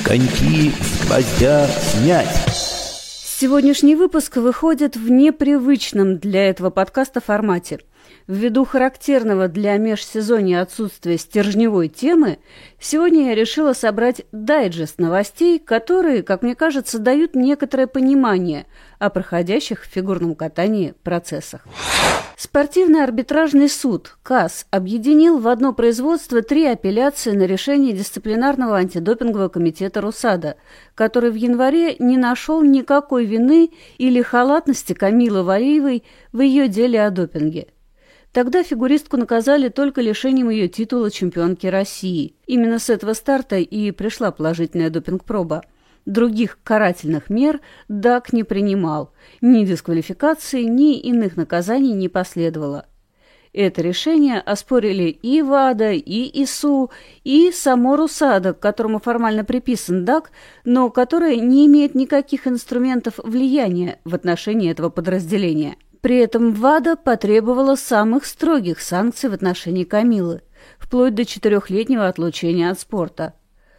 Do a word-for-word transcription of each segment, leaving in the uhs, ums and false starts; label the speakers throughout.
Speaker 1: Коньки с гвоздя снять.
Speaker 2: Сегодняшний выпуск выходит в непривычном для этого подкаста формате. Ввиду характерного для межсезонья отсутствия стержневой темы, сегодня я решила собрать дайджест новостей, которые, как мне кажется, дают некоторое понимание о проходящих в фигурном катании процессах. Спортивный арбитражный суд КАС объединил в одно производство три апелляции на решение дисциплинарного антидопингового комитета РУСАДА, который в январе не нашел никакой вины или халатности Камилы Валиевой в ее деле о допинге. Тогда фигуристку наказали только лишением ее титула чемпионки России. Именно с этого старта и пришла положительная допинг-проба. Других карательных мер ДАК не принимал. Ни дисквалификации, ни иных наказаний не последовало. Это решение оспорили и ВАДА, и ИСУ, и само РУСАДА, к которому формально приписан ДАК, но которое не имеет никаких инструментов влияния в отношении этого подразделения. При этом ВАДА потребовала самых строгих санкций в отношении Камилы, вплоть до четырехлетнего отлучения от спорта.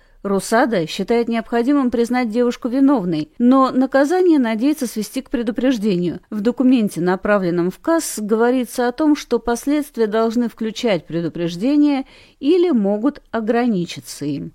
Speaker 2: РУСАДА считает необходимым признать девушку виновной, но наказание надеется свести к предупреждению. В документе, направленном в КАС, говорится о том, что последствия должны включать предупреждение или могут ограничиться им.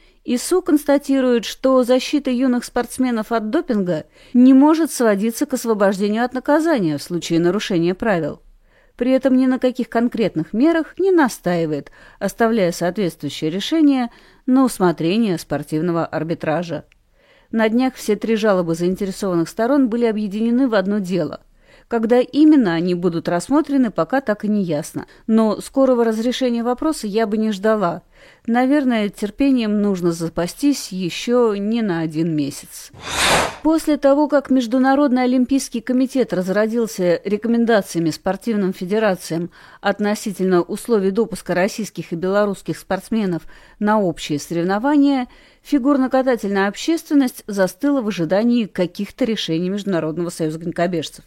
Speaker 2: ИСУ констатирует, что защита юных спортсменов от допинга не может сводиться к освобождению от наказания в случае нарушения правил. При этом ни на каких конкретных мерах не настаивает, оставляя соответствующее решение на усмотрение спортивного арбитража. На днях все три жалобы заинтересованных сторон были объединены в одно дело. Когда именно они будут рассмотрены, пока так и не ясно. Но скорого разрешения вопроса я бы не ждала. Наверное, терпением нужно запастись еще не на один месяц. После того, как Международный олимпийский комитет разродился рекомендациями спортивным федерациям относительно условий допуска российских и белорусских спортсменов на общие соревнования, фигурно-катательная общественность застыла в ожидании каких-то решений Международного союза конькобежцев.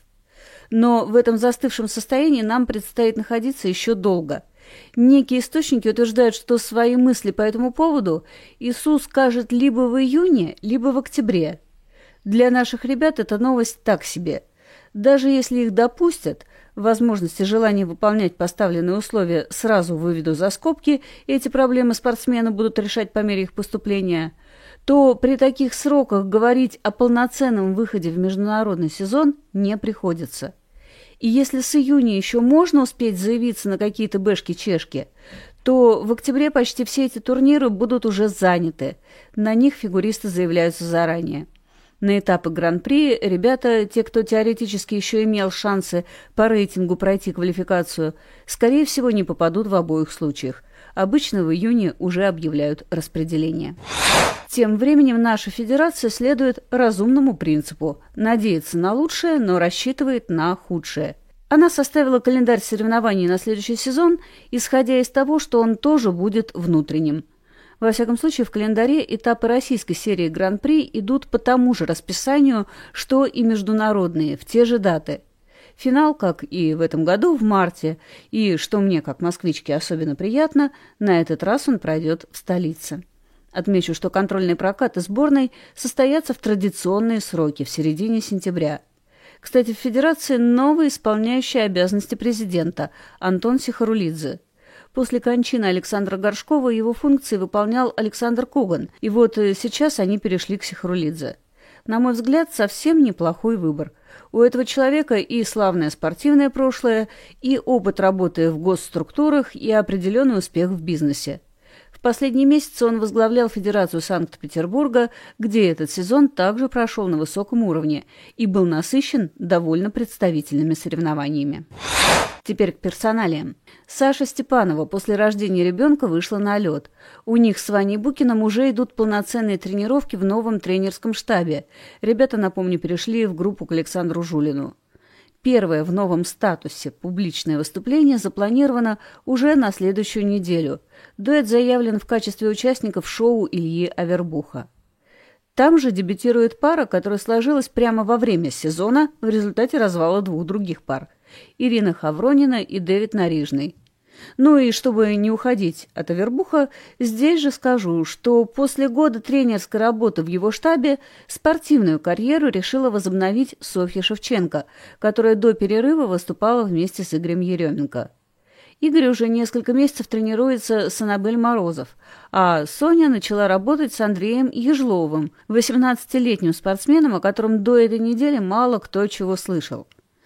Speaker 2: Но в этом застывшем состоянии нам предстоит находиться еще долго. Некие источники утверждают, что свои мысли по этому поводу ИСУ скажет либо в июне, либо в октябре. Для наших ребят эта новость так себе. Даже если их допустят, возможность и желание выполнять поставленные условия сразу выведу за скобки, эти проблемы спортсмены будут решать по мере их поступления, то при таких сроках говорить о полноценном выходе в международный сезон не приходится. И если с июня еще можно успеть заявиться на какие-то бэшки-чешки, то в октябре почти все эти турниры будут уже заняты. На них фигуристы заявляются заранее. На этапы Гран-при ребята, те, кто теоретически еще имел шансы по рейтингу пройти квалификацию, скорее всего, не попадут в обоих случаях. Обычно в июне уже объявляют распределение. Тем временем наша федерация следует разумному принципу – надеяться на лучшее, но рассчитывает на худшее. Она составила календарь соревнований на следующий сезон, исходя из того, что он тоже будет внутренним. Во всяком случае, в календаре этапы российской серии Гран-при идут по тому же расписанию, что и международные, в те же даты. Финал, как и в этом году, в марте, и, что мне, как москвичке, особенно приятно, на этот раз он пройдет в столице. Отмечу, что контрольные прокаты сборной состоятся в традиционные сроки, в середине сентября. Кстати, в Федерации новый исполняющий обязанности президента Антон Сихорулидзе. После кончины Александра Горшкова его функции выполнял Александр Коган, и вот сейчас они перешли к Сихорулидзе. На мой взгляд, совсем неплохой выбор. У этого человека и славное спортивное прошлое, и опыт работы в госструктурах, и определенный успех в бизнесе. В последние месяцы он возглавлял Федерацию Санкт-Петербурга, где этот сезон также прошел на высоком уровне и был насыщен довольно представительными соревнованиями. Теперь к персоналиям. Саша Степанова после рождения ребенка вышла на лед. У них с Ваней Букиным уже идут полноценные тренировки в новом тренерском штабе. Ребята, напомню, перешли в группу к Александру Жулину. Первое в новом статусе публичное выступление запланировано уже на следующую неделю. Дуэт заявлен в качестве участников шоу Ильи Авербуха. Там же дебютирует пара, которая сложилась прямо во время сезона в результате развала двух других пар – Ирина Хавронина и Дэвид Нарижный. Ну и чтобы не уходить от Авербуха, здесь же скажу, что после года тренерской работы в его штабе спортивную карьеру решила возобновить Софья Шевченко, которая до перерыва выступала вместе с Игорем Еременко. Игорь уже несколько месяцев тренируется с Анабель Морозов, а Соня начала работать с Андреем Ежловым, восемнадцатилетним спортсменом, о котором до этой недели мало кто чего слышал.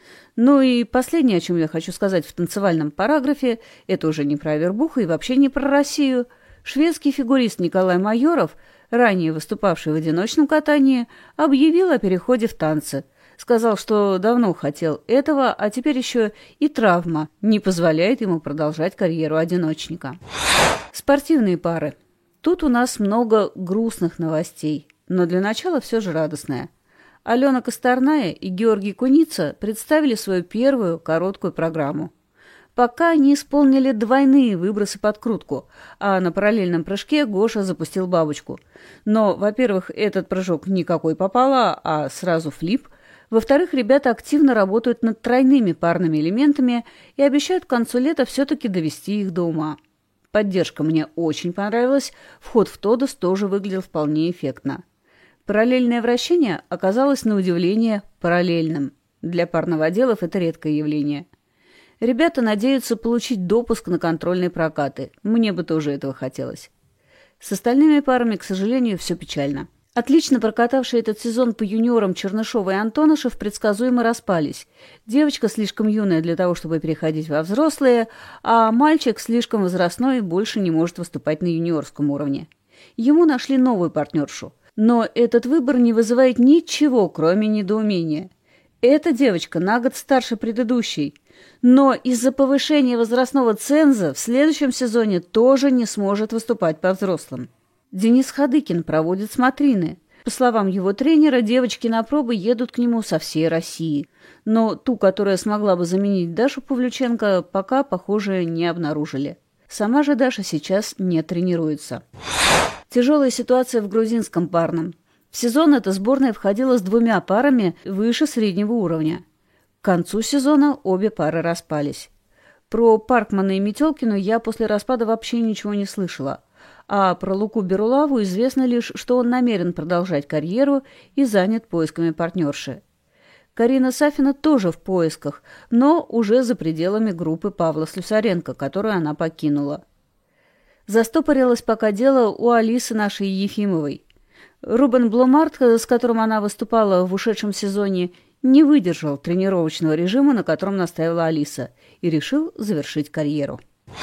Speaker 2: Ну и последнее, о чем я хочу сказать в танцевальном параграфе, это уже не про Авербуха и вообще не про Россию. Шведский фигурист Николай Майоров, ранее выступавший в одиночном катании, объявил о переходе в танцы. Сказал, что давно хотел этого, а теперь еще и травма не позволяет ему продолжать карьеру одиночника. Спортивные пары. Тут у нас много грустных новостей, но для начала все же радостное. Алена Косторная и Георгий Куница представили свою первую короткую программу. Пока они исполнили двойные выбросы под крутку, а на параллельном прыжке Гоша запустил бабочку. Но, во-первых, этот прыжок никакой попало, а сразу флип. Во-вторых, ребята активно работают над тройными парными элементами и обещают к концу лета все-таки довести их до ума. Поддержка мне очень понравилась, вход в Тодос тоже выглядел вполне эффектно. Параллельное вращение оказалось на удивление параллельным. Для парноводелов это редкое явление. Ребята надеются получить допуск на контрольные прокаты. Мне бы тоже этого хотелось. С остальными парами, к сожалению, все печально. Отлично прокатавшие этот сезон по юниорам Чернышова и Антонышев предсказуемо распались. Девочка слишком юная для того, чтобы переходить во взрослые, а мальчик слишком возрастной и больше не может выступать на юниорском уровне. Ему нашли новую партнершу. Но этот выбор не вызывает ничего, кроме недоумения. Эта девочка на год старше предыдущей, но из-за повышения возрастного ценза в следующем сезоне тоже не сможет выступать по взрослым. Денис Хадыкин проводит смотрины. По словам его тренера, девочки на пробы едут к нему со всей России. Но ту, которая смогла бы заменить Дашу Павлюченко, пока, похоже, не обнаружили. Сама же Даша сейчас не тренируется. Тяжелая ситуация в грузинском парном. В сезон эта сборная входила с двумя парами выше среднего уровня. К концу сезона обе пары распались. Про Паркмана и Метелкину я после распада вообще ничего не слышала. А про Луку Берулаву известно лишь, что он намерен продолжать карьеру и занят поисками партнерши. Карина Сафина тоже в поисках, но уже за пределами группы Павла Слюсаренко, которую она покинула. Застопорилось пока дело у Алисы нашей Ефимовой. Рубен Блумарт, с которым она выступала в ушедшем сезоне, не выдержал тренировочного режима, на котором настаивала Алиса, и решил завершить карьеру.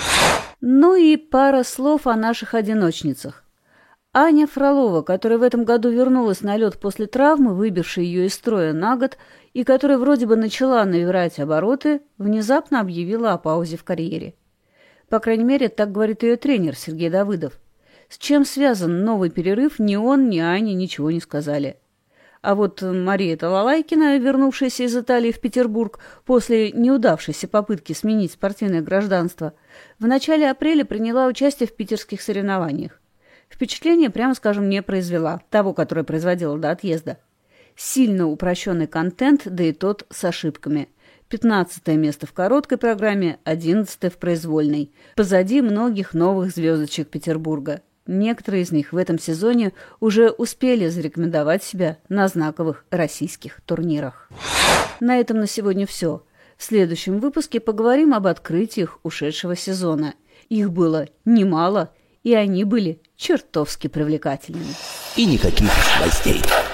Speaker 2: Ну и пара слов о наших одиночницах. Аня Фролова, которая в этом году вернулась на лед после травмы, выбившей ее из строя на год, и которая вроде бы начала набирать обороты, внезапно объявила о паузе в карьере. По крайней мере, так говорит ее тренер Сергей Давыдов. С чем связан новый перерыв, ни он, ни Аня ничего не сказали. А вот Мария Талалайкина, вернувшаяся из Италии в Петербург после неудавшейся попытки сменить спортивное гражданство, в начале апреля приняла участие в питерских соревнованиях. Впечатление, прямо скажем, не произвела, того, которое производила до отъезда. Сильно упрощенный контент, да и тот с ошибками. пятнадцатое место в короткой программе, одиннадцатое в произвольной. Позади многих новых звездочек Петербурга. Некоторые из них в этом сезоне уже успели зарекомендовать себя на знаковых российских турнирах. На этом на сегодня все. В следующем выпуске поговорим об открытиях ушедшего сезона. Их было немало, и они были чертовски привлекательными.
Speaker 1: И никаких гостей.